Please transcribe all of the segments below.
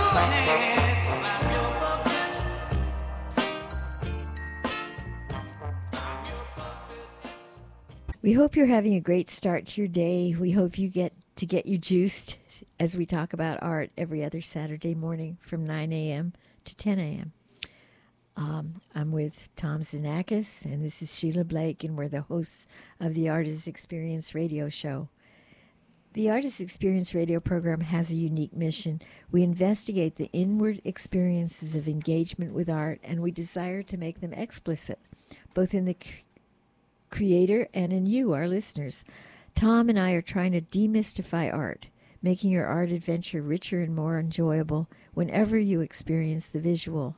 ahead, I'm your puppet. I'm your puppet. We hope you're having a great start to your day. We hope you get you juiced as we talk about art every other Saturday morning from 9 a.m. to 10 a.m. I'm with Tom Zanakis, and this is Sheila Blake, and we're the hosts of the Artist Experience radio show. The Artist Experience radio program has a unique mission. We investigate the inward experiences of engagement with art, and we desire to make them explicit, both in the creator and in you, our listeners. Tom and I are trying to demystify art, making your art adventure richer and more enjoyable whenever you experience the visual.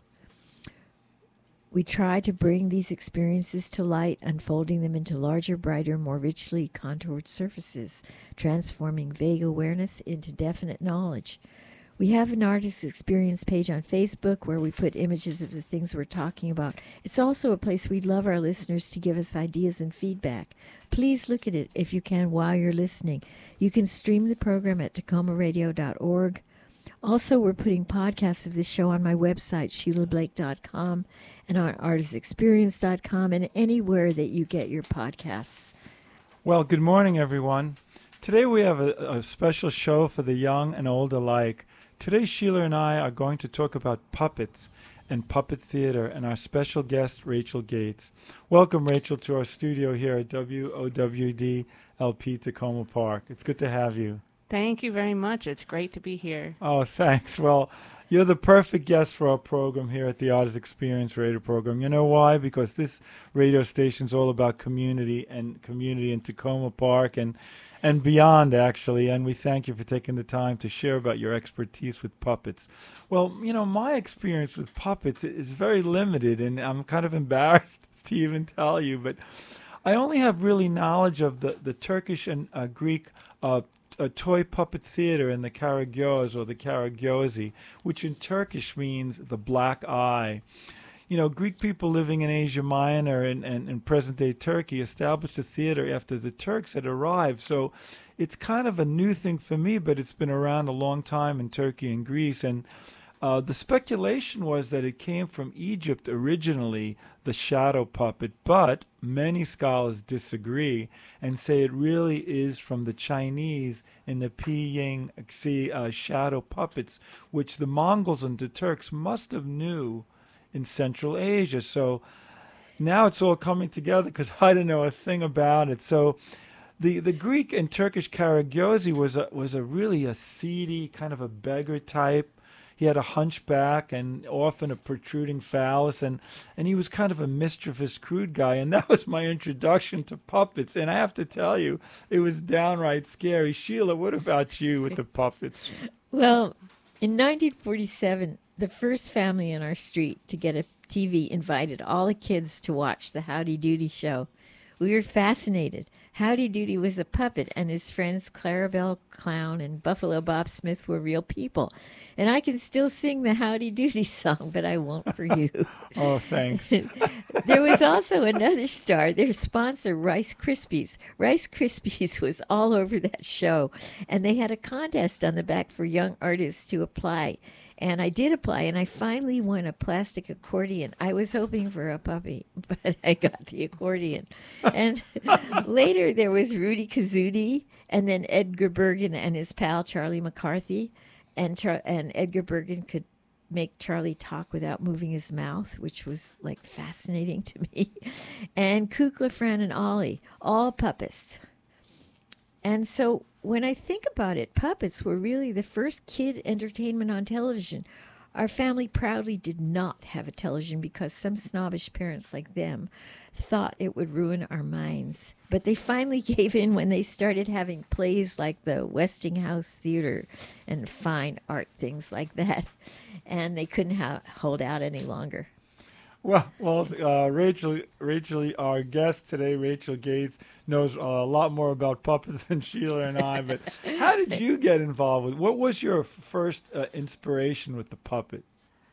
We try to bring these experiences to light, unfolding them into larger, brighter, more richly contoured surfaces, transforming vague awareness into definite knowledge. We have an Artist Experience page on Facebook where we put images of the things we're talking about. It's also a place we'd love our listeners to give us ideas and feedback. Please look at it if you can while you're listening. You can stream the program at tacomaradio.org. Also, we're putting podcasts of this show on my website, SheilaBlake.com, and on ArtistExperience.com, and anywhere that you get your podcasts. Well, good morning, everyone. Today we have a special show for the young and old alike. Today, Sheila and I are going to talk about puppets and puppet theater, and our special guest, Rachel Gates. Welcome, Rachel, to our studio here at WOWD LP Tacoma Park. It's good to have you. Thank you very much. It's great to be here. Oh, thanks. Well, you're the perfect guest for our program here at the Artist Experience radio program. You know why? Because this radio station's all about community in Tacoma Park and beyond, actually. And we thank you for taking the time to share about your expertise with puppets. Well, you know, my experience with puppets is very limited, and I'm kind of embarrassed to even tell you, but I only have really knowledge of the Turkish and Greek a toy puppet theater in the Karagöz or the Karagözi, which in Turkish means the black eye. You know, Greek people living in Asia Minor and present-day Turkey established a theater after the Turks had arrived. So it's kind of a new thing for me, but it's been around a long time in Turkey and Greece. And the speculation was that it came from Egypt originally, the shadow puppet, but many scholars disagree and say it really is from the Chinese in the Piying shadow puppets, which the Mongols and the Turks must have knew in Central Asia. So now it's all coming together because I didn't know a thing about it. So the Greek and Turkish Karagözi was really a seedy, kind of a beggar type. He had a hunchback and often a protruding phallus, and he was kind of a mischievous, crude guy. And that was my introduction to puppets. And I have to tell you, it was downright scary. Sheila, what about you with the puppets? Well, in 1947, the first family in our street to get a TV invited all the kids to watch the Howdy Doody show. We were fascinated. Howdy Doody was a puppet, and his friends Clarabelle Clown and Buffalo Bob Smith were real people. And I can still sing the Howdy Doody song, but I won't for you. Oh, thanks. There was also another star, their sponsor, Rice Krispies. Rice Krispies was all over that show, and they had a contest on the back for young artists to apply. And I did apply, and I finally won a plastic accordion. I was hoping for a puppy, but I got the accordion. And later there was Rudy Kazudi, and then Edgar Bergen and his pal Charlie McCarthy. And Edgar Bergen could make Charlie talk without moving his mouth, which was like fascinating to me. And Kukla, Fran, and Ollie, all puppets. And so when I think about it, puppets were really the first kid entertainment on television. Our family proudly did not have a television because some snobbish parents like them thought it would ruin our minds. But they finally gave in when they started having plays like the Westinghouse Theater and fine art things like that. And they couldn't hold out any longer. Well, Rachel, our guest today, Rachel Gates, knows a lot more about puppets than Sheila and I. But how did you get involved with? What was your first inspiration with the puppet?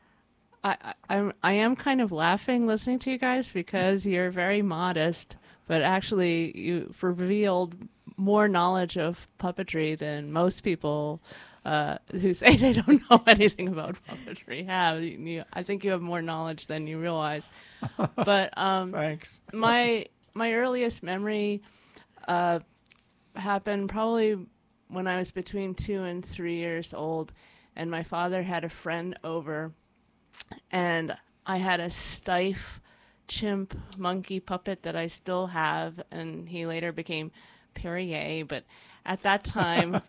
I am kind of laughing listening to you guys because you're very modest, but actually you've revealed more knowledge of puppetry than most people who say they don't know anything about puppetry have. I think you have more knowledge than you realize. But Thanks. my earliest memory happened probably when I was between 2 and 3 years old, and my father had a friend over, and I had a stiff chimp monkey puppet that I still have, and he later became Perrier, but at that time,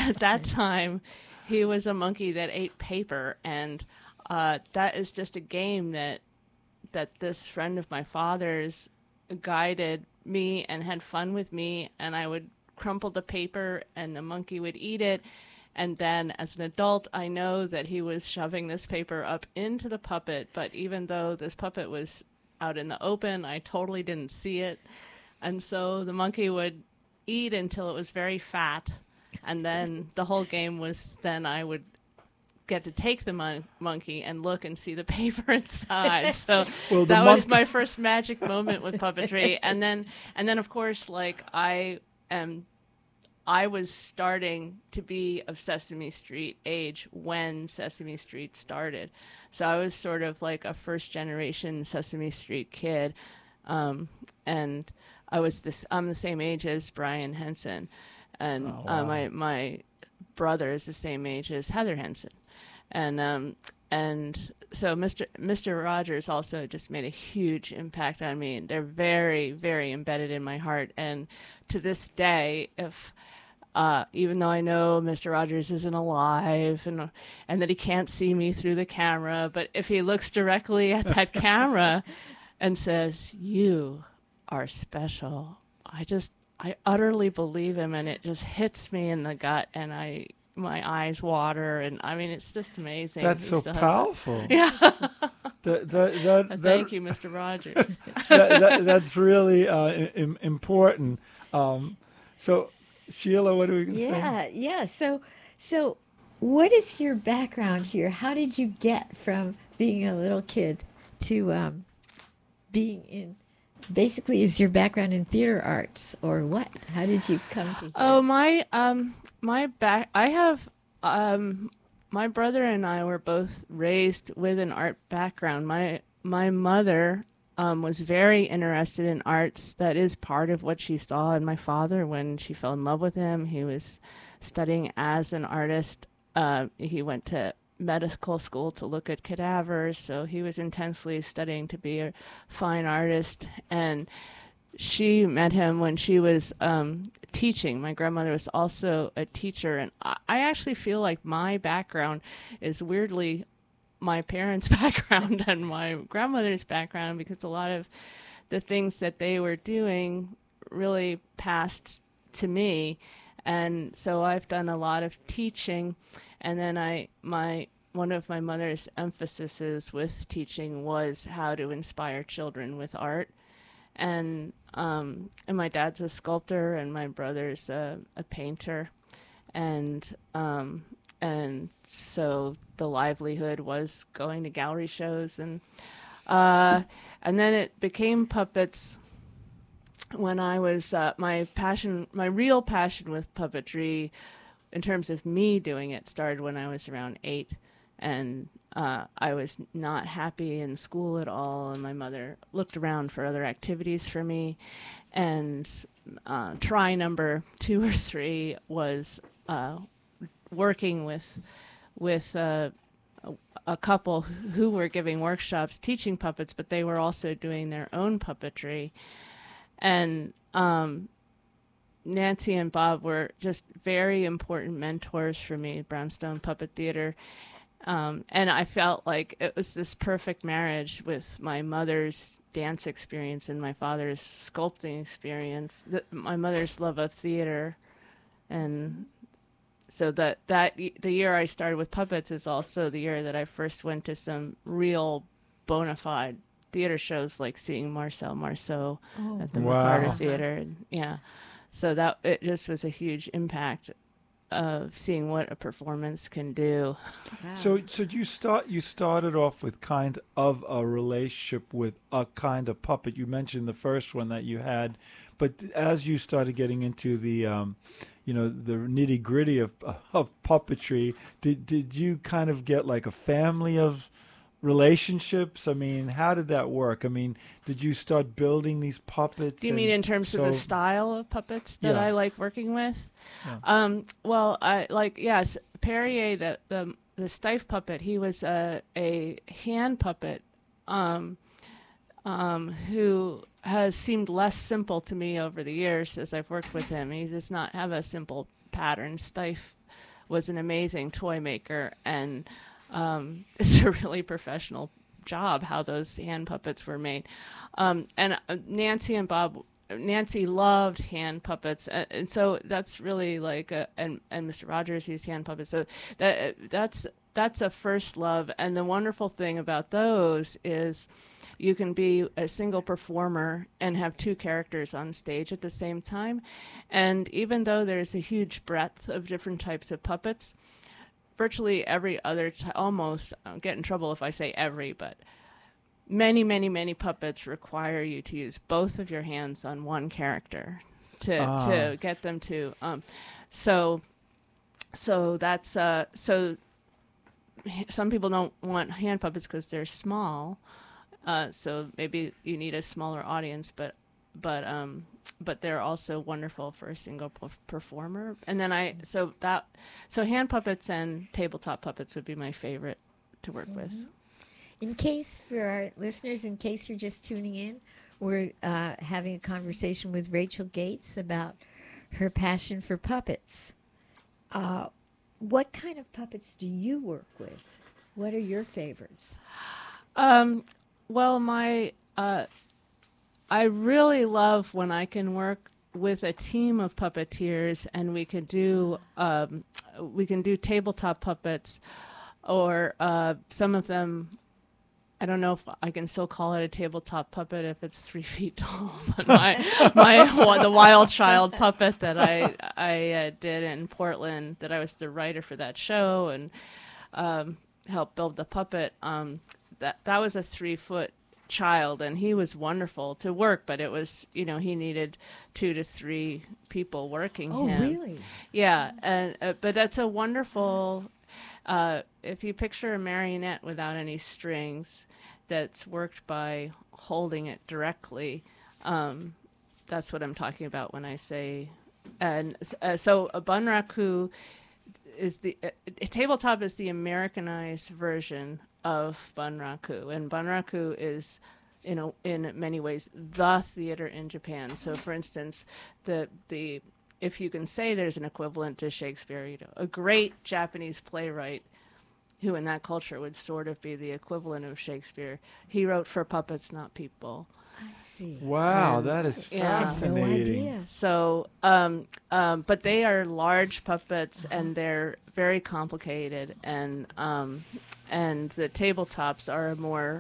he was a monkey that ate paper, and that is just a game that this friend of my father's guided me and had fun with me, and I would crumple the paper, and the monkey would eat it. And then as an adult, I know that he was shoving this paper up into the puppet, but even though this puppet was out in the open, I totally didn't see it. And so the monkey would eat until it was very fat, and then the whole game was then I would get to take the monkey and look and see the paper inside. So Well, that was my first magic moment with puppetry. And then of course, like I was starting to be of Sesame Street age when Sesame Street started. So I was sort of like a first generation Sesame Street kid. And I'm the same age as Brian Henson. And my brother is the same age as Heather Henson. And so Mr. Rogers also just made a huge impact on me. They're very, very embedded in my heart. And to this day, if even though I know Mr. Rogers isn't alive and that he can't see me through the camera, but if he looks directly at that camera and says, "You are special," I utterly believe him, and it just hits me in the gut, and my eyes water, and I mean, it's just amazing. That's He so still has powerful. Yeah. Thank Thank you, Mr. Rogers. That's really important. So, Sheila, what are we going to say? Yeah. So what is your background here? How did you get from being a little kid to being in? Basically, is your background in theater arts or what? How did you come to? Oh, my brother and I were both raised with an art background. My mother was very interested in arts. That is part of what she saw in my father when she fell in love with him. He was studying as an artist. He went to medical school to look at cadavers, so he was intensely studying to be a fine artist. And she met him when she was teaching. My grandmother was also a teacher, and I actually feel like my background is weirdly my parents' background and my grandmother's background, because a lot of the things that they were doing really passed to me. And so I've done a lot of teaching, and then one of my mother's emphases with teaching was how to inspire children with art. And my dad's a sculptor, and my brother's a painter, and so the livelihood was going to gallery shows, and then it became puppets when I was my real passion with puppetry, in terms of me doing it, started when I was around 8. And I was not happy in school at all, and my mother looked around for other activities for me. And try number 2 or 3 was working with a couple who were giving workshops teaching puppets, but they were also doing their own puppetry. And Nancy and Bob were just very important mentors for me, Brownstone Puppet Theater. And I felt like it was this perfect marriage with my mother's dance experience and my father's sculpting experience, my mother's love of theater. And so the year I started with puppets is also the year that I first went to some real bona fide theater shows, like seeing Marcel Marceau at the McCarter Theater. And, yeah. So that it just was a huge impact of seeing what a performance can do. Wow. So you started off with kind of a relationship with a kind of puppet. You mentioned the first one that you had, but as you started getting into the the nitty gritty of puppetry. Did you kind of get like a family of relationships? I mean, how did that work? I mean, did you start building these puppets? Do you mean in terms of the style of puppets that I like working with? Yeah. Well, I like, yes, Perrier, the Steiff puppet. He was a hand puppet who has seemed less simple to me over the years as I've worked with him. He does not have a simple pattern. Steiff was an amazing toy maker, and it's a really professional job how those hand puppets were made. And Nancy and Bob, Nancy loved hand puppets, and so that's really like and Mr. Rogers used hand puppets. So that's a first love, and the wonderful thing about those is you can be a single performer and have two characters on stage at the same time. And even though there's a huge breadth of different types of puppets, virtually every other, almost, I'll get in trouble if I say every, but many, many, many puppets require you to use both of your hands on one character to get them to. So that's, so some people don't want hand puppets because they're small. So maybe you need a smaller audience, but they're also wonderful for a single performer. And then so hand puppets and tabletop puppets would be my favorite to work with. In case for our listeners, in case you're just tuning in, we're having a conversation with Rachel Gates about her passion for puppets. What kind of puppets do you work with? What are your favorites? Well, I really love when I can work with a team of puppeteers, and we can do tabletop puppets, or some of them. I don't know if I can still call it a tabletop puppet if it's 3 feet tall. But the Wild Child puppet that I did in Portland, that I was the writer for that show and helped build the puppet. That was a 3-foot child, and he was wonderful to work, but it was, he needed 2 to 3 people working him. Oh, really? Yeah, and but that's a wonderful. If you picture a marionette without any strings, that's worked by holding it directly. That's what I'm talking about when I say. And so a Bunraku is a tabletop is the Americanized version of Bunraku, and Bunraku is, in many ways, the theater in Japan. So, for instance, if you can say there's an equivalent to Shakespeare, a great Japanese playwright who in that culture would sort of be the equivalent of Shakespeare, he wrote for puppets, not people. I see. Wow, that is fascinating. No idea. So, but they are large puppets, and they're very complicated, and the tabletops are a more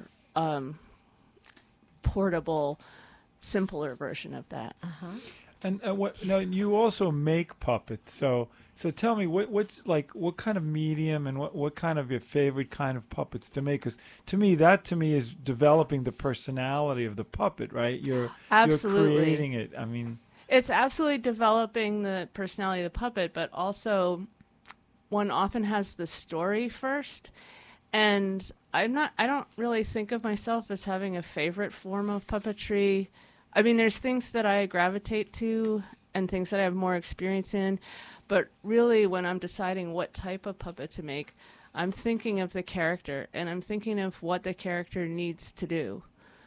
portable, simpler version of that. And you also make puppets. So tell me, what kind of medium and what kind of your favorite kind of puppets to make? Because to me is developing the personality of the puppet, right? You're creating it. I mean, it's absolutely developing the personality of the puppet, but also one often has the story first. And I don't really think of myself as having a favorite form of puppetry. I mean, there's things that I gravitate to and things that I have more experience in, but really when I'm deciding what type of puppet to make, I'm thinking of the character, and I'm thinking of what the character needs to do.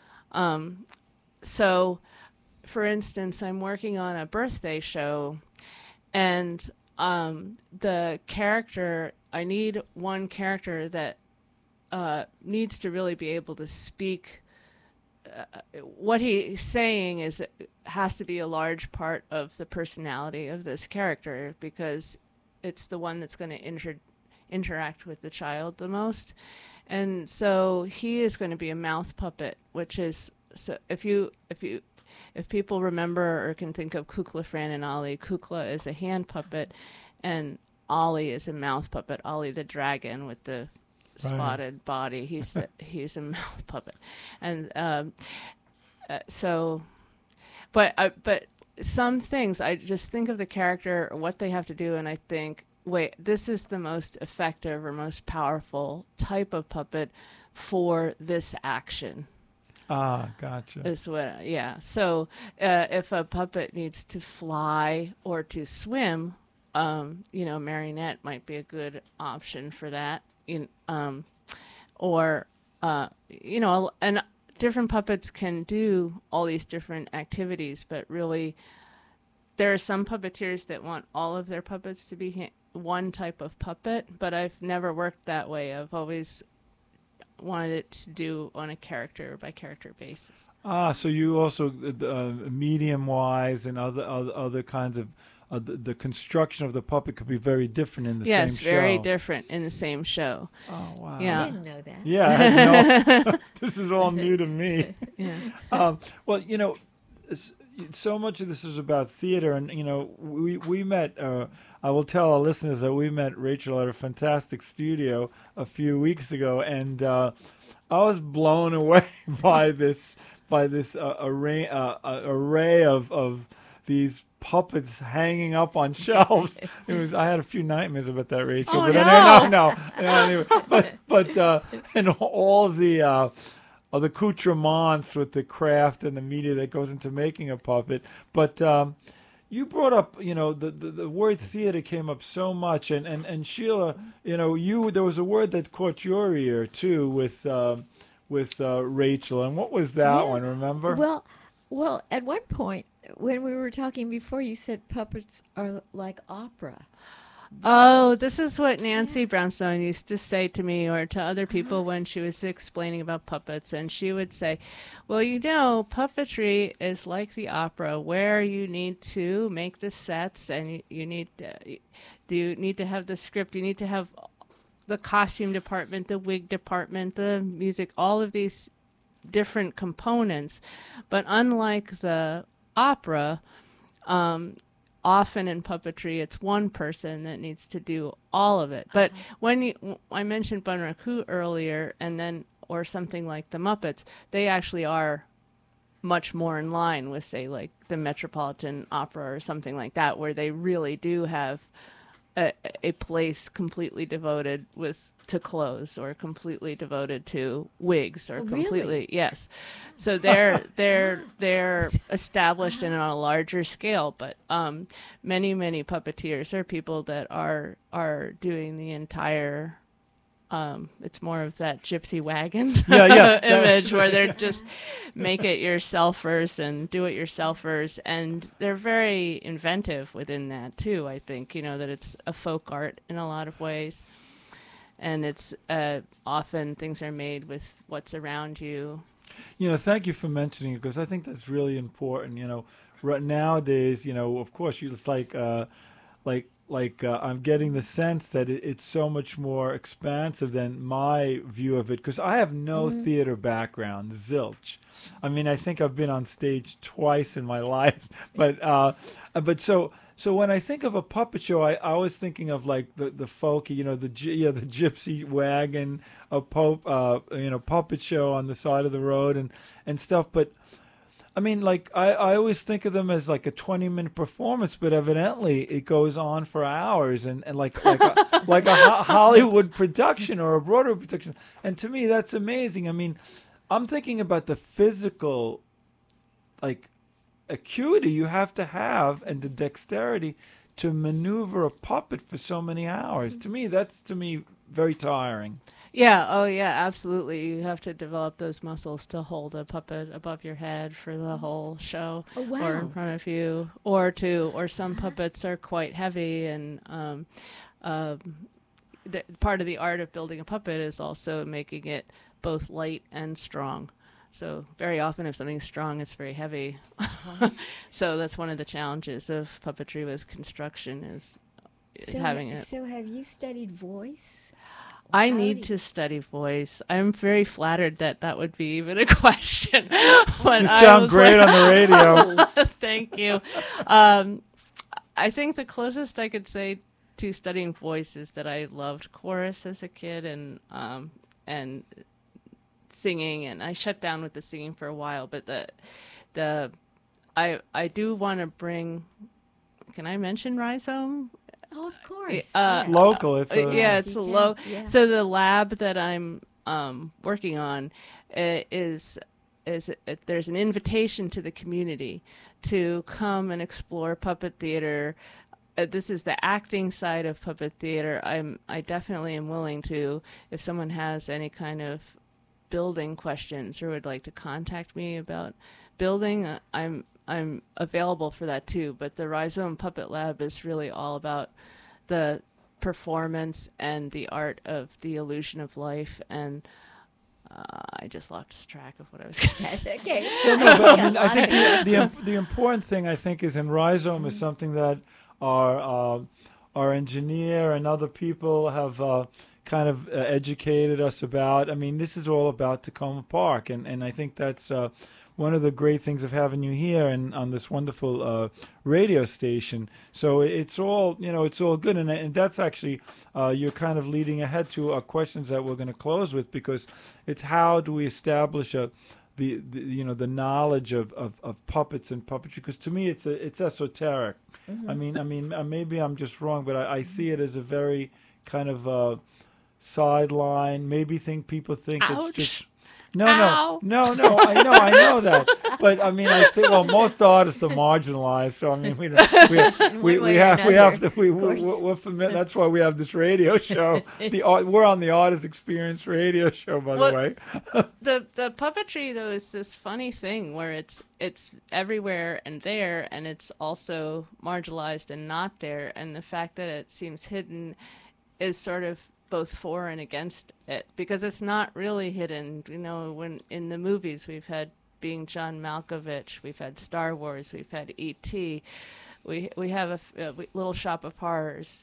So, for instance, I'm working on a birthday show, and the character, I need one character that needs to really be able to speak. What he's saying has to be a large part of the personality of this character, because it's the one that's going to interact with the child the most. And so he is going to be a mouth puppet, which is, so if people remember or can think of Kukla, Fran, and Ollie, Kukla is a hand puppet, and Ollie is a mouth puppet. Ollie the dragon with the spotted body. He's a mouth puppet, and but some things I just think of the character or what they have to do, and I think, wait, this is the most effective or most powerful type of puppet for this action. Ah, gotcha. Is what, yeah. So if a puppet needs to fly or to swim, marionette might be a good option for that. Or and different puppets can do all these different activities, but really, there are some puppeteers that want all of their puppets to be one type of puppet, but I've never worked that way. I've always wanted it to do on a character by character basis. Ah, so you also medium wise and other kinds of the construction of the puppet could be very different in the same show. Yes, very different in the same show. Oh wow! Yeah. I didn't know that. Yeah, I had no, this is all new to me. Yeah. Well, so much of this is about theater, and we met. I will tell our listeners that we met Rachel at a fantastic studio a few weeks ago, and I was blown away by this array of these puppets hanging up on shelves. I had a few nightmares about that, Rachel. Oh, but no. no. Anyway, but and all of the accoutrements with the craft and the media that goes into making a puppet. But you brought up, the word theater came up so much, and Sheila, there was a word that caught your ear too with Rachel, and what was that one? Remember? Well, at one point when we were talking before, you said puppets are like opera. Oh, this is what Nancy Brownstone used to say to me or to other people when she was explaining about puppets. And she would say, well, puppetry is like the opera, where you need to make the sets and you need to have the script. You need to have the costume department, the wig department, the music, all of these different components. But unlike the opera, often in puppetry, it's one person that needs to do all of it. But when I mentioned Bunraku earlier, or something like the Muppets, they actually are much more in line with, say, like the Metropolitan Opera or something like that, where they really do have a place completely devoted to clothes, or completely devoted to wigs, or completely Really? Yes. So they're established and on a larger scale, but many puppeteers are people that are doing the entire. It's more of that gypsy wagon image where they're just make it yourselfers and do it yourselfers, and they're very inventive within that too. I think that it's a folk art in a lot of ways, and it's often things are made with what's around you. Thank you for mentioning it, because I think that's really important. Right nowadays, of course, it's like I'm getting the sense that it's so much more expansive than my view of it, because I have no theater background, zilch. I mean, I think I've been on stage twice in my life, but so when I think of a puppet show, I was thinking of like the folky, the gypsy wagon, puppet show on the side of the road and stuff, but. I mean, like, I always think of them as like a 20-minute performance, but evidently it goes on for hours and like a Hollywood production or a Broadway production. And to me, that's amazing. I mean, I'm thinking about the physical, like, acuity you have to have and the dexterity to maneuver a puppet for so many hours. To me, that's very tiring. Yeah, oh yeah, absolutely. You have to develop those muscles to hold a puppet above your head for the whole show, Oh, wow. or in front of you, or some puppets are quite heavy, and part of the art of building a puppet is also making it both light and strong. So very often if something's strong, it's very heavy. So that's one of the challenges of puppetry with construction is having it. So have you studied voice? I need to study voice. I'm very flattered that would be even a question. You sound great on the radio. Thank you. I think the closest I could say to studying voice is that I loved chorus as a kid and singing, and I shut down with the singing for a while. But I do want to bring. Can I mention Rhizome? Oh, of course. It's local. It's a, Yeah, it's you can. low. Yeah. So the lab that I'm working on is there's an invitation to the community to come and explore puppet theater. This is the acting side of puppet theater. I definitely am willing to, if someone has any kind of building questions or would like to contact me about building, I'm available for that too. But the Rhizome Puppet Lab is really all about the performance and the art of the illusion of life. And I just lost track of what I was going to That's say. okay. No, but I mean, Yeah, I think lots of the important thing I think is in Rhizome is something that our engineer and other people have kind of educated us about. I mean, this is all about Tacoma Park, and I think that's one of the great things of having you here and on this wonderful radio station. So it's all, it's all good, and that's actually you're kind of leading ahead to our questions that we're going to close with, because it's how do we establish the knowledge of puppets and puppetry, because to me it's esoteric. I mean maybe I'm just wrong, but I see it as a very kind of sideline. Maybe people think Ouch. it's just no. Ow. I know that, but I mean I think most artists are marginalized. So I mean we have to we're familiar. That's why we have this radio show. We're on the Artist Experience radio show, by the way. The puppetry though is this funny thing where it's everywhere and there, and it's also marginalized and not there, and the fact that it seems hidden is sort of both for and against it, because it's not really hidden. When in the movies we've had Being John Malkovich, we've had Star Wars, we've had E.T., we have a Little Shop of Horrors,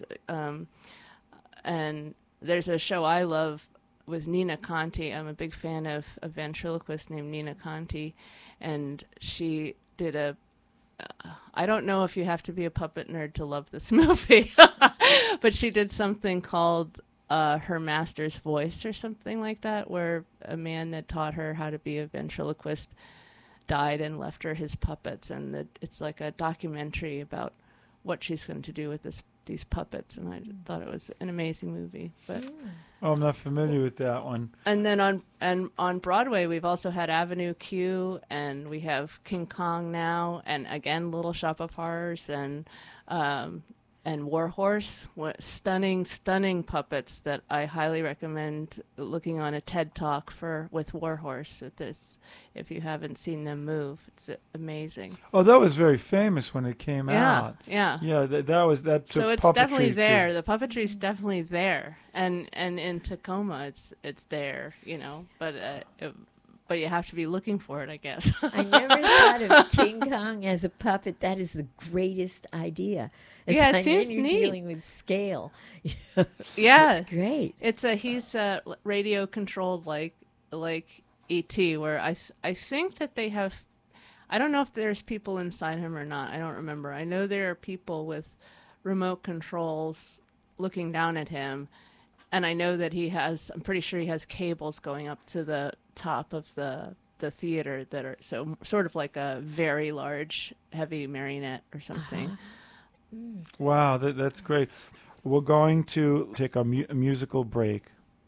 and there's a show I love with Nina Conti. I'm a big fan of a ventriloquist named Nina Conti, and she did I don't know if you have to be a puppet nerd to love this movie, but she did something called Her Master's Voice or something like that, where a man that taught her how to be a ventriloquist died and left her his puppets, and it's like a documentary about what she's going to do with these puppets, and I thought it was an amazing movie. But I'm not familiar with that one. and then on Broadway we've also had Avenue Q, and we have King Kong now, and again Little Shop of Horrors, and Warhorse, stunning puppets that I highly recommend looking on a TED Talk with Warhorse. If you haven't seen them move, it's amazing. Oh, that was very famous when it came out. Yeah. That took So it's puppetry definitely there. to- The puppetry's definitely there, and in Tacoma, it's there. But you have to be looking for it, I guess. I never thought of King Kong as a puppet. That is the greatest idea. Yeah, it and seems then you're neat. dealing with scale. Yeah. It's great. He's radio controlled like E.T., where I think that they have. I don't know if there's people inside him or not. I don't remember. I know there are people with remote controls looking down at him, and I know that I'm pretty sure he has cables going up to the top of the theater that are sort of like a very large heavy marionette or something. Wow, that's great. We're going to take a musical break.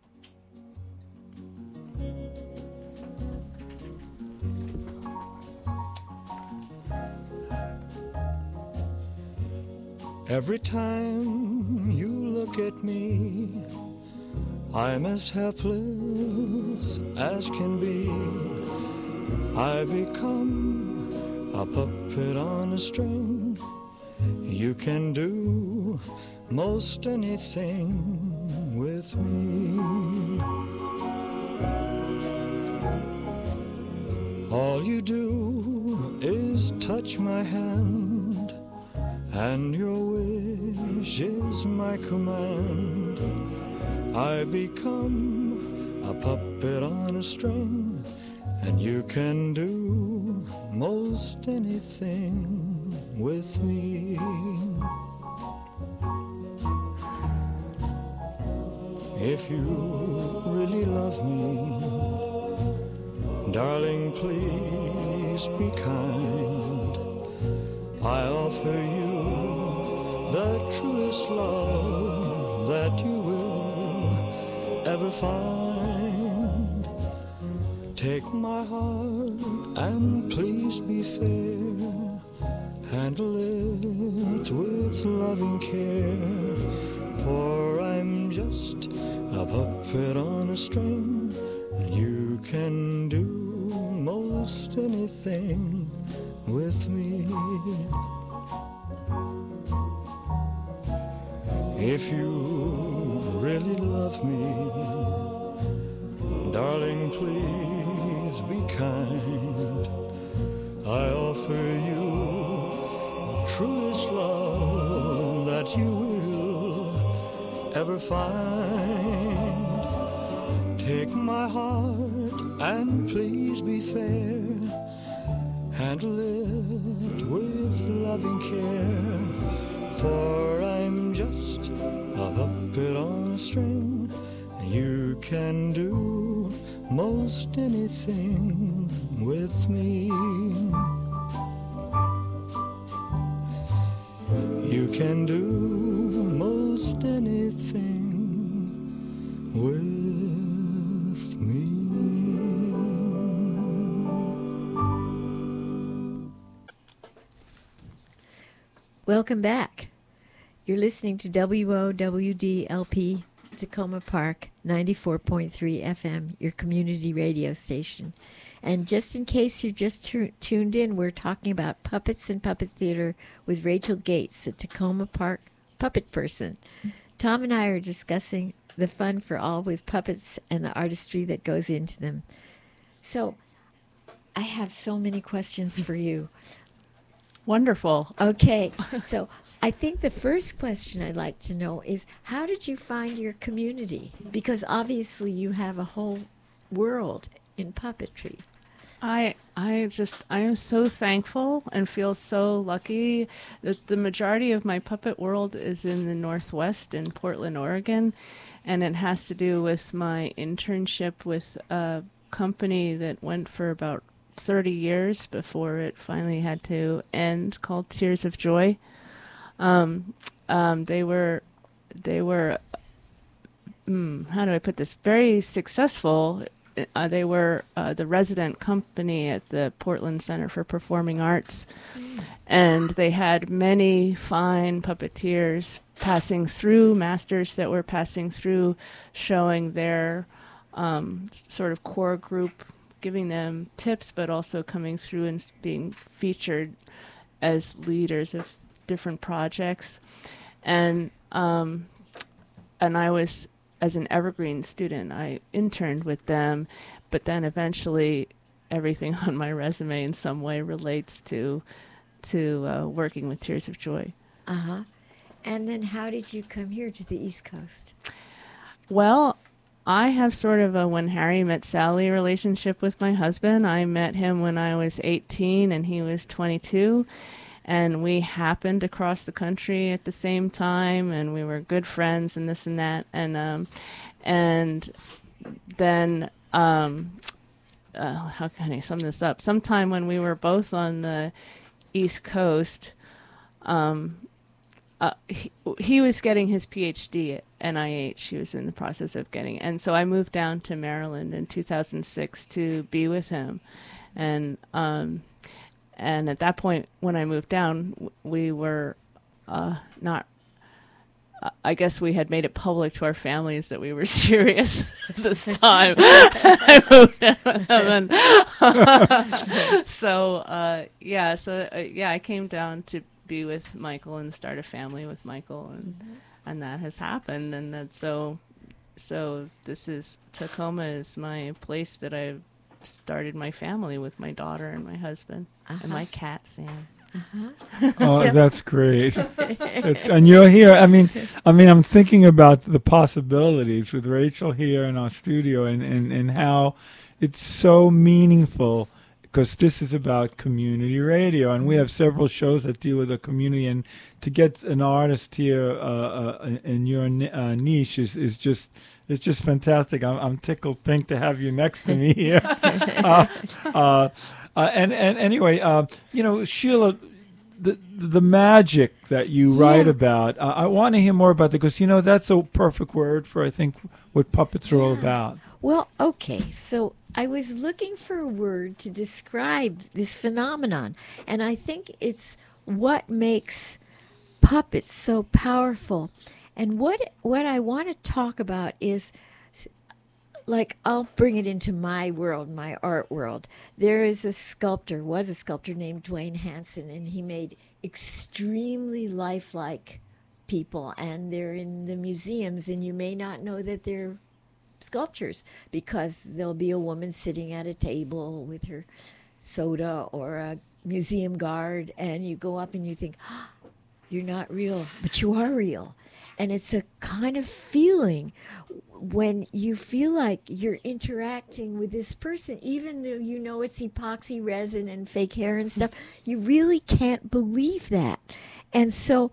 Every time you look at me, I'm as helpless as can be. I become a puppet on a string. You can do most anything with me. All you do is touch my hand, and your wish is my command. I become a puppet on a string, and you can do most anything with me. If you really love me, darling, please be kind. I offer you the truest love that you will ever find. Take my heart and please be fair. Handle it with loving care. For I'm just a puppet on a string, and you can do most anything with me. If you really love me, darling, please be kind. I offer you truest love that you will ever find. Take my heart and please be fair. Handle it with loving care. For I'm just a puppet on a string, and you can do most anything with me. You can do most anything with me. Welcome back. You're listening to WOWD-LP Tacoma Park 94.3 FM, your community radio station. And just in case you're just tuned in, we're talking about puppets and puppet theater with Rachel Gates, the Tacoma Park puppet person. Tom and I are discussing the fun for all with puppets and the artistry that goes into them. So I have so many questions for you. Wonderful. Okay, so I think the first question I'd like to know is, how did you find your community? Because obviously you have a whole world in puppetry. I am so thankful and feel so lucky that the majority of my puppet world is in the Northwest in Portland, Oregon, and it has to do with my internship with a company that went for about 30 years before it finally had to end, called Tears of Joy. They were how do I put this? Very successful. They were the resident company at the Portland Center for Performing Arts, and they had many fine puppeteers passing through, masters that were passing through, showing their sort of core group, giving them tips, but also coming through and being featured as leaders of different projects. And I was, as an Evergreen student, I interned with them, but then eventually everything on my resume in some way relates to working with Tears of Joy. Uh-huh. And then how did you come here to the East Coast? Well, I have sort of a when Harry met Sally relationship with my husband. I met him when I was 18 and he was 22. And we happened to cross the country at the same time, and we were good friends and this and that. And then how can I sum this up? Sometime when we were both on the East Coast, he was getting his PhD at NIH. He was in the process of getting, and so I moved down to Maryland in 2006 to be with him, and at that point when I moved down, we were not. I guess we had made it public to our families that we were serious this time. I moved down with him, and I came down to be with Michael and start a family with Michael, and that has happened, and that so this is Tacoma is my place that I've started my family with my daughter and my husband and my cat Sam. Oh, that's great. And you're here. I mean, I'm thinking about the possibilities with Rachel here in our studio, and how it's so meaningful, because this is about community radio, and we have several shows that deal with the community, and to get an artist here in your niche is just, it's just fantastic. I'm tickled pink to have you next to me here. And anyway, Sheila, the magic that you write about. I want to hear more about that because that's a perfect word for I think what puppets are all about. Well, okay, so I was looking for a word to describe this phenomenon, and I think it's what makes puppets so powerful. And what I want to talk about is, like, I'll bring it into my world, my art world. There is was a sculptor named Dwayne Hansen, and he made extremely lifelike people, and they're in the museums, and you may not know that they're sculptures because there'll be a woman sitting at a table with her soda or a museum guard, and you go up and you think, oh, you're not real, but you are real. And it's a kind of feeling when you feel like you're interacting with this person, even though you know it's epoxy resin and fake hair and stuff, you really can't believe that. And so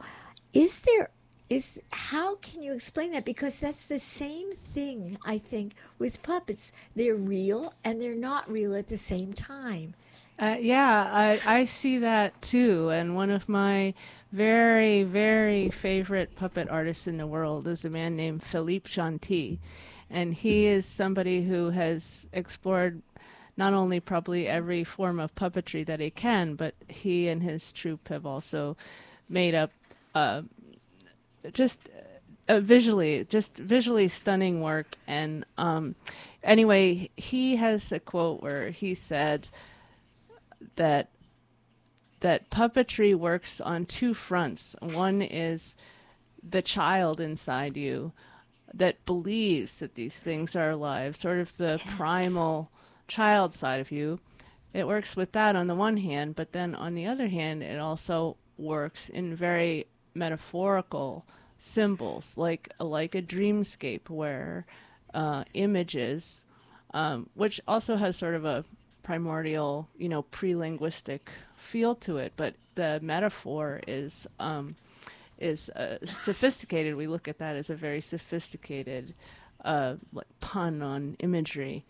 how can you explain that? Because that's the same thing, I think, with puppets. They're real and they're not real at the same time. I see that too. And one of my very, very favorite puppet artists in the world is a man named Philippe Gentil. And he is somebody who has explored not only probably every form of puppetry that he can, but he and his troupe have also made up visually stunning work. And anyway, he has a quote where he said that puppetry works on two fronts. One is the child inside you that believes that these things are alive, sort of the primal child side of you. It works with that on the one hand, but then on the other hand, it also works in very metaphorical symbols, like a dreamscape where images, which also has sort of a primordial, pre-linguistic feel to it, but the metaphor is sophisticated. We look at that as a very sophisticated pun on imagery,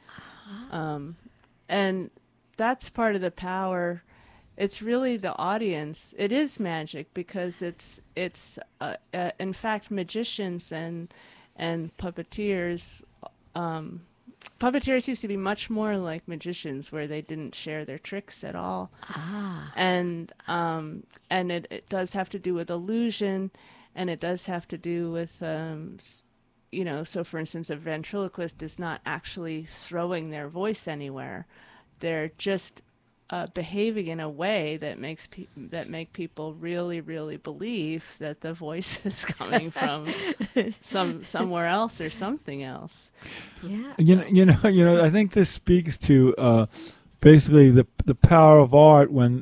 and that's part of the power. It's really the audience. It is magic because it's in fact magicians and puppeteers. Puppeteers used to be much more like magicians, where they didn't share their tricks at all. And it does have to do with illusion, and it does have to do with so for instance, a ventriloquist is not actually throwing their voice anywhere; they're just behaving in a way that make people really, really believe that the voice is coming from somewhere else or something else. Yeah. I think this speaks to basically the power of art when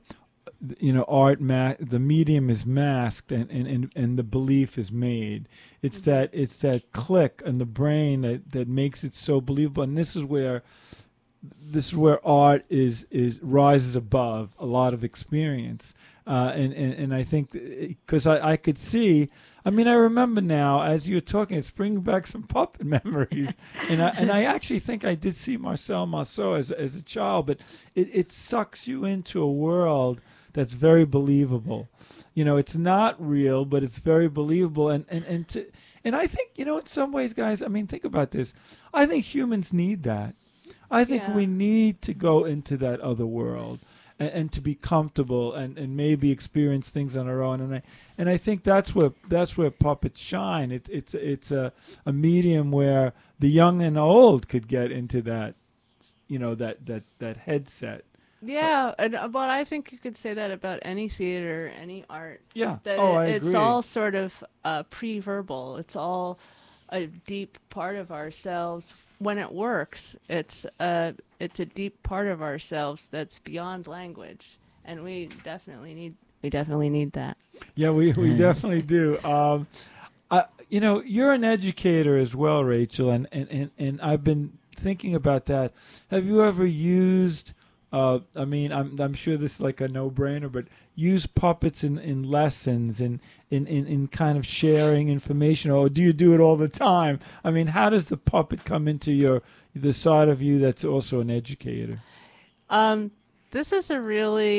the medium is masked and the belief is made. It's that click in the brain that makes it so believable, and this is where art is rises above a lot of experience, and I think because I could see, I remember now as you're talking, it's bringing back some puppet memories, and I actually think I did see Marcel Marceau as a child, but it sucks you into a world that's very believable. It's not real, but it's very believable, and I think in some ways, guys, think about this. I think humans need that. I think we need to go into that other world and to be comfortable and maybe experience things on our own. And I think that's where puppets shine. It's a medium where the young and old could get into that, that headset. Yeah, but I think you could say that about any theater, any art. Yeah. I agree. It's all sort of pre-verbal. It's all a deep part of ourselves. When it works, it's a deep part of ourselves that's beyond language, and we definitely need that. Yeah, we definitely do. You're an educator as well, Rachel, and I've been thinking about that. Have you ever used? I'm sure this is like a no-brainer, but use puppets in lessons and in kind of sharing information, or do you do it all the time? How does the puppet come into the side of you that's also an educator? This is a really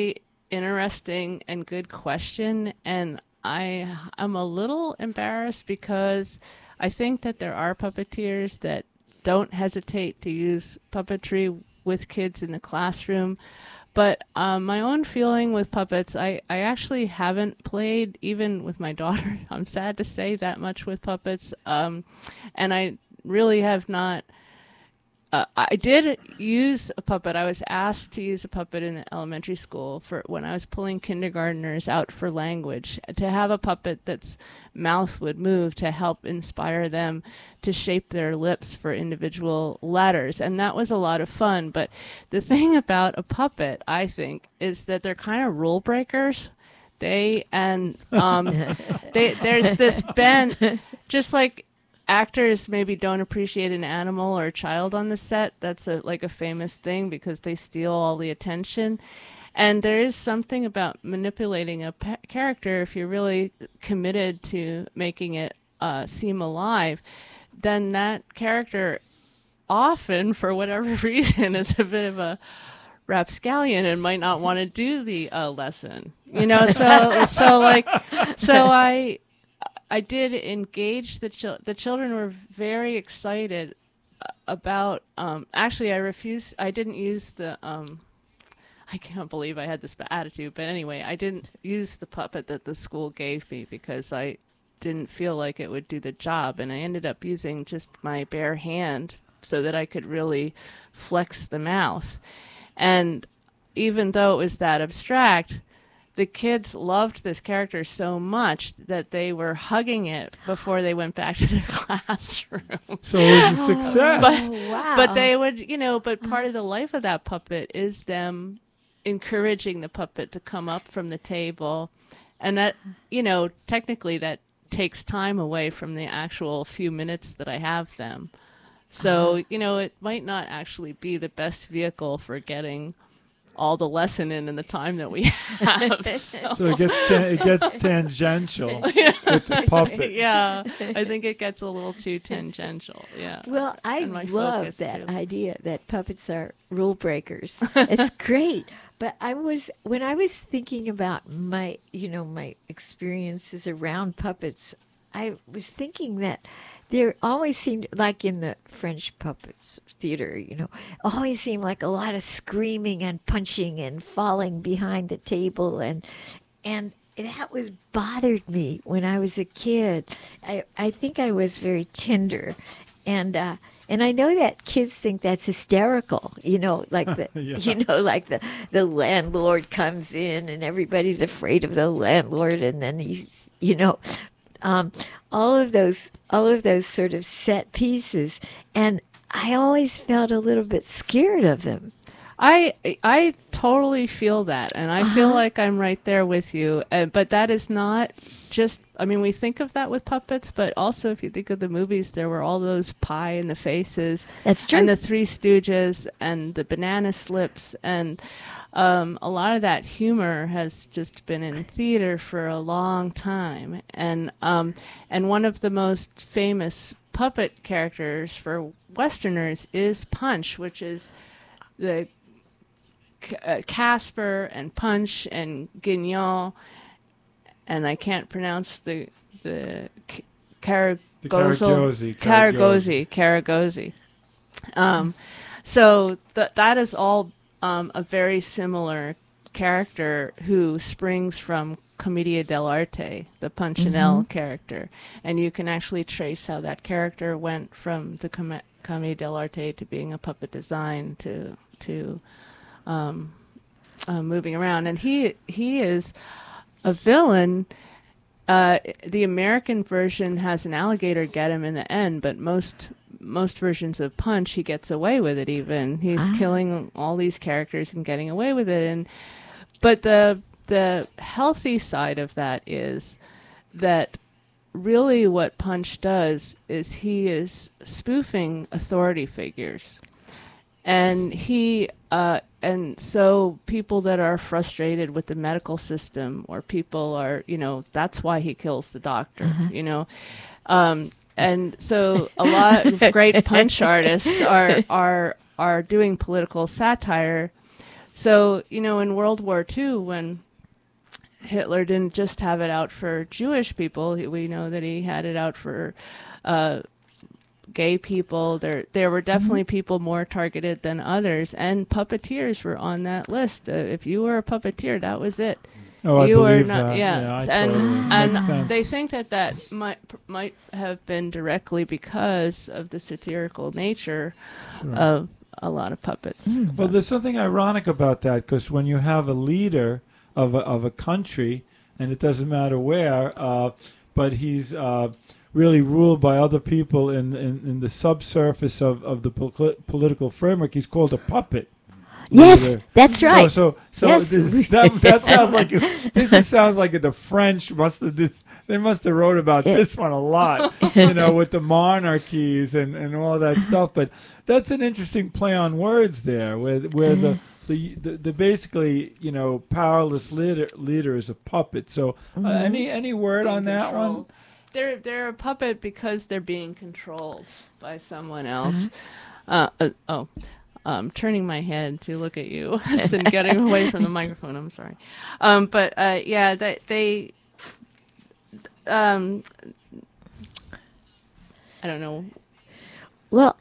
interesting and good question, and I'm a little embarrassed because I think that there are puppeteers that don't hesitate to use puppetry with kids in the classroom. But my own feeling with puppets, I actually haven't played, even with my daughter, I'm sad to say, that much with puppets. And I really have not. I did use a puppet. I was asked to use a puppet in the elementary school for when I was pulling kindergartners out for language, to have a puppet that's mouth would move to help inspire them to shape their lips for individual letters. And that was a lot of fun. But the thing about a puppet, I think, is that they're kind of rule breakers. There's this bent, just like actors maybe don't appreciate an animal or a child on the set. That's like a famous thing because they steal all the attention. And there is something about manipulating a character, if you're really committed to making it seem alive, then that character often, for whatever reason, is a bit of a rapscallion and might not want to do the lesson. I did engage the children were very excited about. Actually, I didn't use the. I can't believe I had this attitude, but anyway, I didn't use the puppet that the school gave me because I didn't feel like it would do the job, and I ended up using just my bare hand so that I could really flex the mouth. And even though it was that abstract, the kids loved this character so much that they were hugging it before they went back to their classroom. So it was a success. But they would, but part of the life of that puppet is them encouraging the puppet to come up from the table. And that, technically that takes time away from the actual few minutes that I have them. So, it might not actually be the best vehicle for getting all the lesson in the time that we have. So it gets tangential with the puppet. Yeah, I think it gets a little too tangential. Yeah. Well, I love that idea that puppets are rule breakers. It's great. But when I was thinking about my experiences around puppets, I was thinking that there always seemed, like in the French puppets theater, always seemed like a lot of screaming and punching and falling behind the table, and that was bothered me when I was a kid. I think I was very tender, and I know that kids think that's hysterical, like the the landlord comes in and everybody's afraid of the landlord, and then he's all of those sort of set pieces, and I always felt a little bit scared of them. I totally feel that, and I feel like I'm right there with you. But that is not just. I mean, we think of that with puppets, but also if you think of the movies, there were all those pie in the faces. That's true. And the Three Stooges and the banana slips, and a lot of that humor has just been in theater for a long time. And one of the most famous puppet characters for Westerners is Punch, which is the Casper and Punch and Guignol, and I can't pronounce the Karagozi. So that is all a very similar character who springs from Commedia dell'arte, the Punchinello character, and you can actually trace how that character went from the Commedia dell'arte to being a puppet design to moving around, and he is a villain. The American version has an alligator get him in the end, but most versions of Punch, he gets away with it. Even he's killing all these characters and getting away with it. But the healthy side of that is that really what Punch does is he is spoofing authority figures. And so people that are frustrated with the medical system, or people are, that's why he kills the doctor, and so a lot of great Punch artists are doing political satire, So, in World War II, when Hitler didn't just have it out for Jewish people, we know that he had it out for gay people. There were definitely people more targeted than others, and puppeteers were on that list. If you were a puppeteer, that was it. Oh, you I were believe not, that. yeah. I and totally makes sense. they think that might have been directly because of the satirical nature of a lot of puppets. Well, there's something ironic about that, because when you have a leader of a country, and it doesn't matter where, but he's really ruled by other people in the subsurface of the political framework, he's called a puppet. Yes, leader. that's right. So Yes. that sounds like this sounds like the French must have they must have wrote about this one a lot, with the monarchies and all that stuff. But that's an interesting play on words there, where the basically powerless leader is a puppet. So any word Being on that one? controlled. They're a puppet because they're being controlled by someone else. Turning my head to look at you and getting away from the microphone. I'm sorry. They I don't know. Well,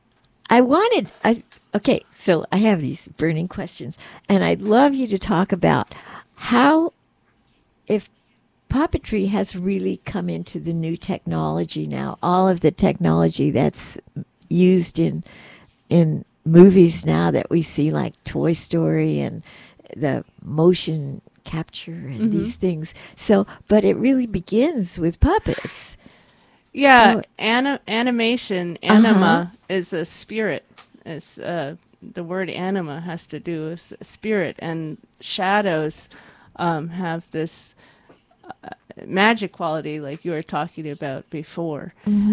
okay, so I have these burning questions, and I'd love you to talk about how, if puppetry has really come into the new technology now, all of the technology that's used in movies now that we see, like Toy Story and the motion capture and these things. So, but it really begins with puppets. Yeah, So- animation, anima is a spirit. It's the word anima has to do with spirit, and shadows have this magic quality, like you were talking about before.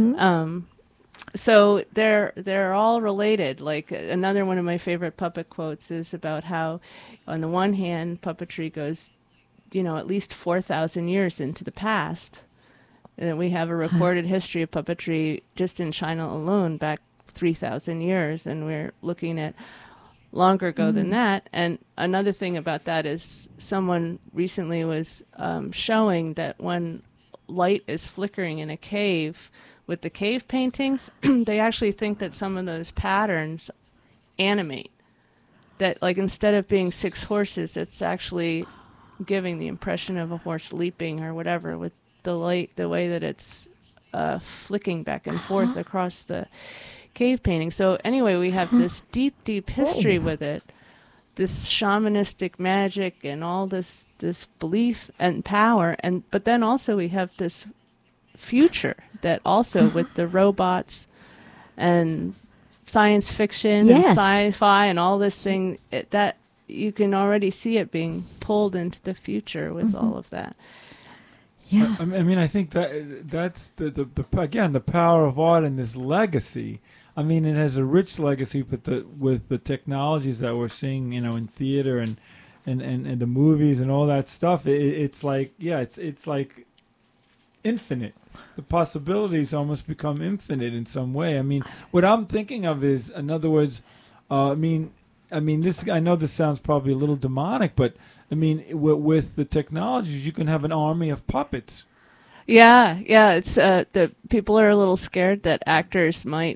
So they're all related. Like, another one of my favorite puppet quotes is about how, on the one hand, puppetry goes, at least 4,000 years into the past. And we have a recorded history of puppetry just in China alone back 3,000 years, and we're looking at longer ago than that. And another thing about that is someone recently was showing that when light is flickering in a cave with the cave paintings, they actually think that some of those patterns animate. That, like, instead of being 6 horses, it's actually giving the impression of a horse leaping or whatever with the light, the way that it's flicking back and forth across the cave painting. So anyway, we have this deep, deep history with it, this shamanistic magic and all this belief and power, but then also we have this future that also with the robots and science fiction and sci-fi and all this thing, that you can already see it being pulled into the future with all of that. Yeah. I mean, I think that's the again, the power of art and this legacy. I mean, it has a rich legacy, but with the technologies that we're seeing, in theater and the movies and all that stuff, it's like, it's like infinite. The possibilities almost become infinite in some way. I mean, what I'm thinking of is, in other words, I mean, this. I know this sounds probably a little demonic, but I mean, with the technologies, you can have an army of puppets. Yeah. It's the people are a little scared that actors might,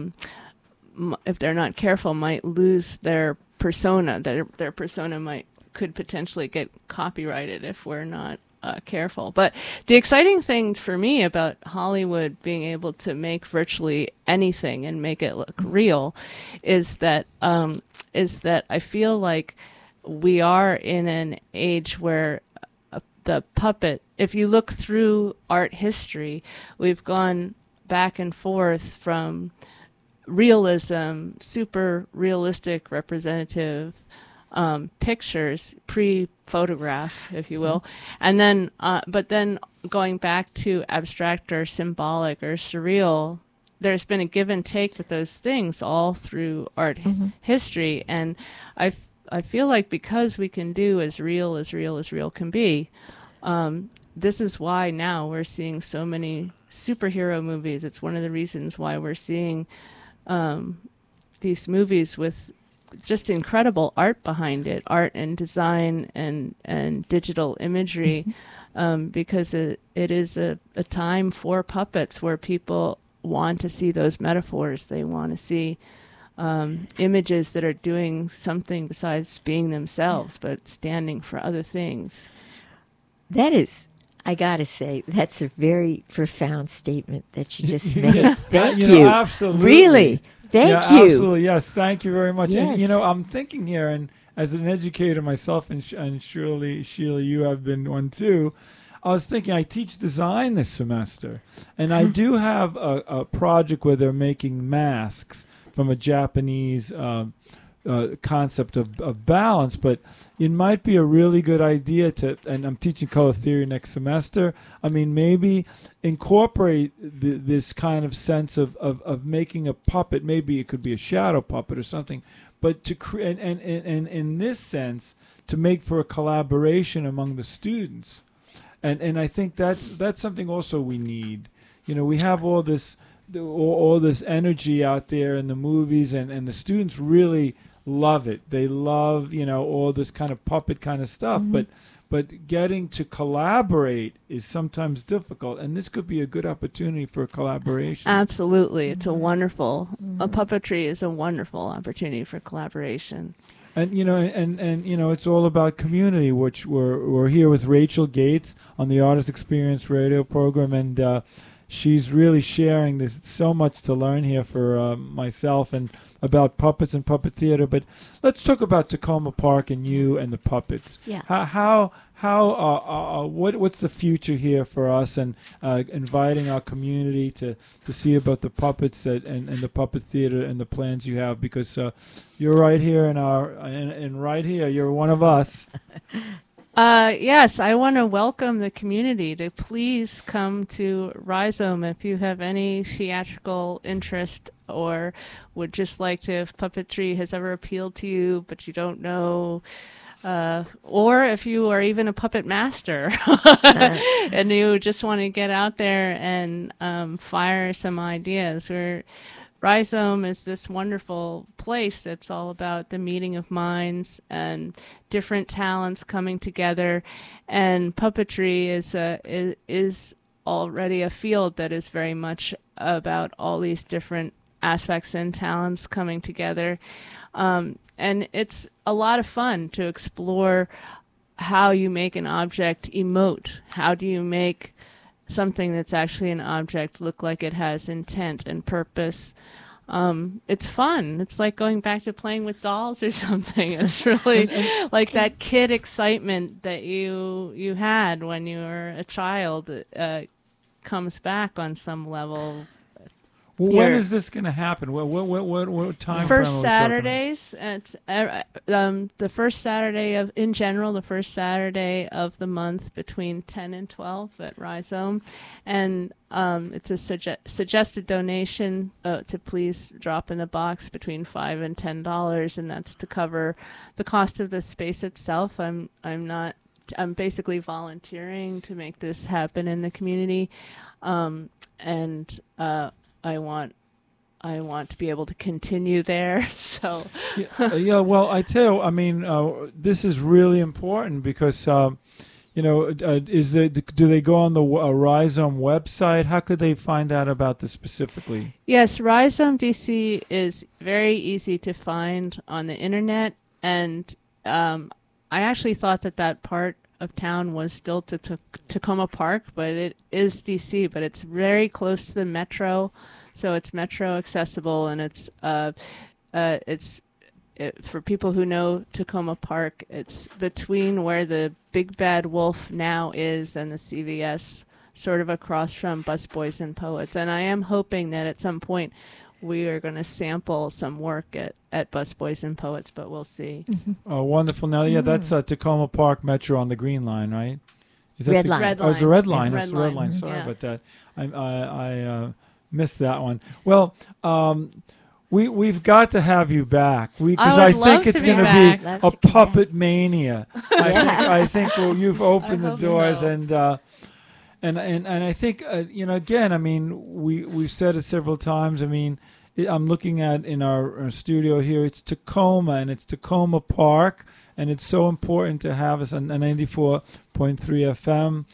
if they're not careful, might lose their persona. Their persona could potentially get copyrighted if we're not careful. But the exciting thing for me about Hollywood being able to make virtually anything and make it look real is that I feel like we are in an age where the puppet, if you look through art history, we've gone back and forth from realism, super realistic representative pictures, pre-photograph, if you will, and then, but then going back to abstract or symbolic or surreal, there's been a give and take with those things all through art history, and I feel like because we can do as real can be, this is why now we're seeing so many superhero movies. It's one of the reasons why we're seeing these movies with just incredible art behind it, art and design and digital imagery, because it is a time for puppets where people want to see those metaphors. They want to see images that are doing something besides being themselves, but standing for other things. That is, I gotta say, that's a very profound statement that you just made. Thank you. know, absolutely. Really, thank you. Absolutely, yes. Thank you very much. Yes. And I'm thinking here, and as an educator myself, and surely Sheila, you have been one too. I was thinking, I teach design this semester, and I do have a project where they're making masks from a Japanese concept of balance, but it might be a really good idea to, and I'm teaching color theory next semester, I mean, maybe incorporate this kind of sense of making a puppet. Maybe it could be a shadow puppet or something, but to create, and in this sense, to make for a collaboration among the students. And I think that's something also we need. We have all this energy out there in the movies, and the students really love it. They love all this kind of puppet kind of stuff. But getting to collaborate is sometimes difficult, and this could be a good opportunity for collaboration. Absolutely, it's a wonderful. A puppetry is a wonderful opportunity for collaboration. And it's all about community, which we're here with Rachel Gates on the Artist Experience radio program, and she's really sharing. There's so much to learn here for myself and about puppets and puppet theater. But let's talk about Takoma Park and you and the puppets. Yeah. What's the future here for us, and inviting our community to see about the puppets and the puppet theater and the plans you have, because you're right here and right here you're one of us. Yes, I want to welcome the community to please come to Rhizome if you have any theatrical interest or would just like to, if puppetry has ever appealed to you but you don't know, or if you are even a puppet master and you just want to get out there and fire some ideas. Rhizome is this wonderful place that's all about the meeting of minds and different talents coming together, and puppetry is already a field that is very much about all these different aspects and talents coming together, and it's a lot of fun to explore how you make an object emote. How do you make something that's actually an object look like it has intent and purpose? It's fun. It's like going back to playing with dolls or something. It's really like that kid excitement that you had when you were a child comes back on some level. Well, when is this going to happen? What time? First Saturdays. It's the first Saturday the first Saturday of the month between 10 and 12 at Rhizome, and it's a suggested donation to please drop in the box between $5 and $10, and that's to cover the cost of the space itself. I'm basically volunteering to make this happen in the community, and I want to be able to continue there. So, yeah. Well, I tell you, I mean, this is really important because, do they go on the Rhizome website? How could they find out about this specifically? Yes, Rhizome DC is very easy to find on the internet, and I actually thought that part of town was still Takoma Park, but it is DC, but it's very close to the metro, so it's metro accessible, and it's for people who know Takoma Park, it's between where the Big Bad Wolf now is and the CVS, sort of across from Busboys and Poets, and I am hoping that at some point we are going to sample some work at Busboys and Poets, but we'll see. Oh, wonderful. Now, yeah, that's Takoma Park Metro on the Green Line, right? Is that Red Line. Red Oh, it's the Red Line. Yeah, It's the Red Line. Sorry yeah. about that. I missed that one. Well, we've got to have you back because I think it's going to be a puppet mania. I think you've opened the doors so. And I think again, I mean, we've said it several times. I mean, I'm looking at in our studio here. It's Tacoma, and it's Tacoma Park, and it's so important to have us on 94.3 FM,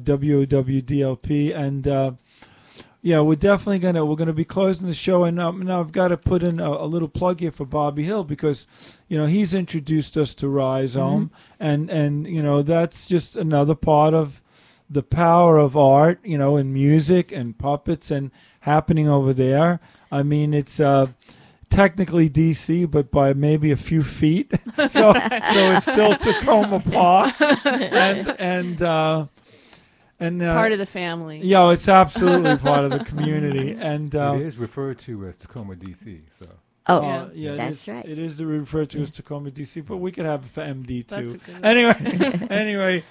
WOWDLP, and yeah, we're definitely gonna be closing the show, and now I've got to put in a little plug here for Bobby Hill, because he's introduced us to Rhizome, and that's just another part of the power of art, in music and puppets and happening over there. I mean, it's technically DC, but by maybe a few feet. so it's still Tacoma Park, and part of the family. Yeah, it's absolutely part of the community, and it is referred to as Tacoma, DC. So. Oh, yeah, that's right. It is referred to as Tacoma, DC, but we could have it for MD too. That's a good Anyway.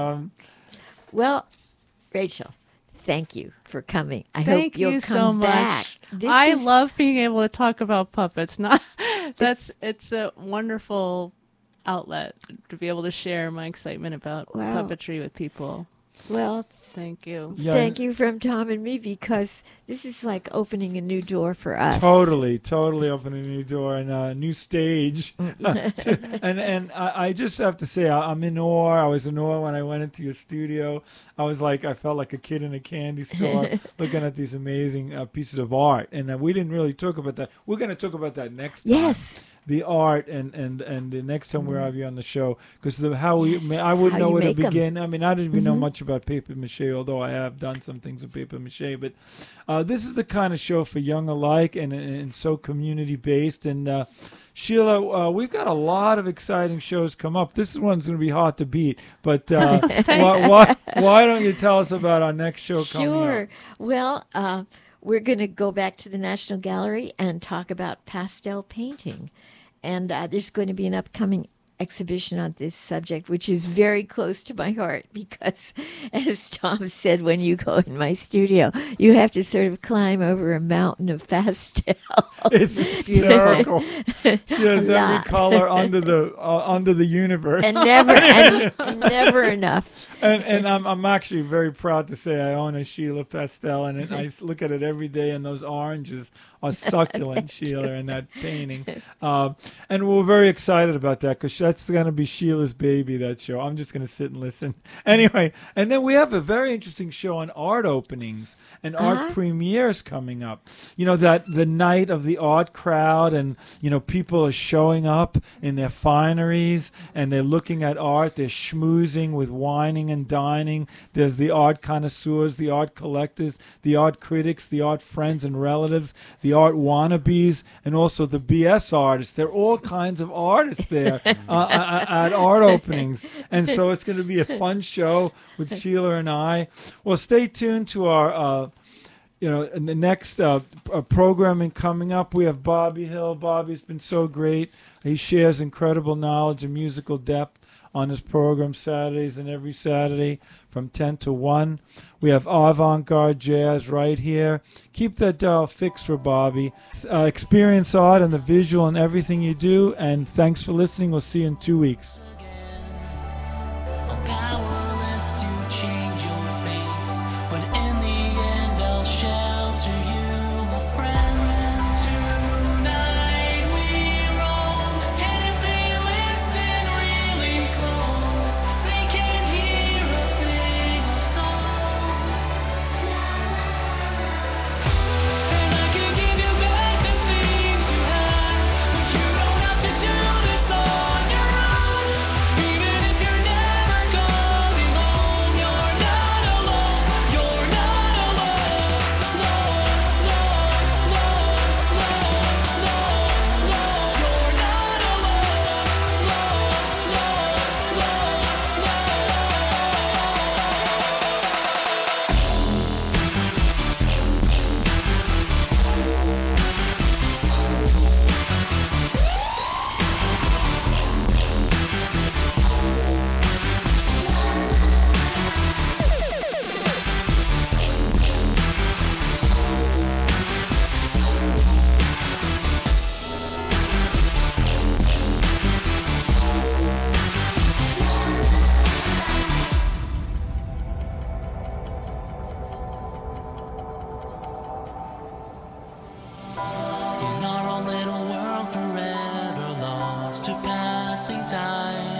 Well, Rachel, thank you for coming. I Thank hope you'll you come so back. much. I love being able to talk about puppets. It's a wonderful outlet to be able to share my excitement about puppetry with people. Well, thank you. Yeah, thank you from Tom and me, because this is like opening a new door for us. Totally opening a new door and a new stage. and I just have to say, I'm in awe. I was in awe when I went into your studio. I felt like a kid in a candy store looking at these amazing pieces of art. And we didn't really talk about that. We're going to talk about that next time. Yes. The art and the next time we'll have you on the show, because I wouldn't know where to begin. I mean, I didn't even know much about paper mache, although I have done some things with paper mache. But this is the kind of show for young alike and so community based. And Sheila, we've got a lot of exciting shows come up. This one's going to be hard to beat. But why don't you tell us about our next show coming up? Sure. Well, we're going to go back to the National Gallery and talk about pastel painting. And there's going to be an upcoming exhibition on this subject, which is very close to my heart, because, as Tom said, when you go in my studio, you have to sort of climb over a mountain of pastels. It's hysterical. She has every color under the universe, and never enough. And I'm actually very proud to say I own a Sheila pastel, and I look at it every day, and those oranges are succulent, Sheila, in that painting. And we're very excited about that, because that's going to be Sheila's baby, that show. I'm just going to sit and listen. Anyway, and then we have a very interesting show on art openings and art premieres coming up. That the night of the art crowd, and, people are showing up in their fineries, and they're looking at art. They're schmoozing with whining and dining. There's the art connoisseurs, the art collectors, the art critics, the art friends and relatives, the art wannabes, and also the BS artists. There are all kinds of artists there at art openings. And so it's going to be a fun show with Sheila and I. Well, stay tuned to our the next programming coming up. We have Bobby Hill. Bobby's been so great. He shares incredible knowledge and musical depth on his program Saturdays, and every Saturday from 10 to 1. We have avant-garde jazz right here. Keep that dial fixed for Bobby. Experience art and the visual and everything you do, and thanks for listening. We'll see you in 2 weeks. Powerless to change your fates, but in the end I'll shelter you, my friends. Tonight we roam, and if they listen really close, they can hear us sing our song. And I can give you back the things you had, but you don't have to do this on your own. passing time.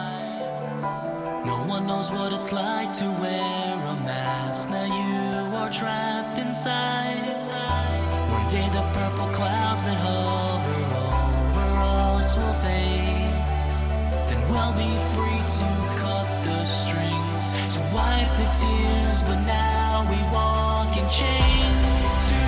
No one knows what it's like to wear a mask. Now you are trapped inside. One day the purple clouds that hover over us will fade. Then we'll be free to cut the strings, to wipe the tears, but now we walk in chains.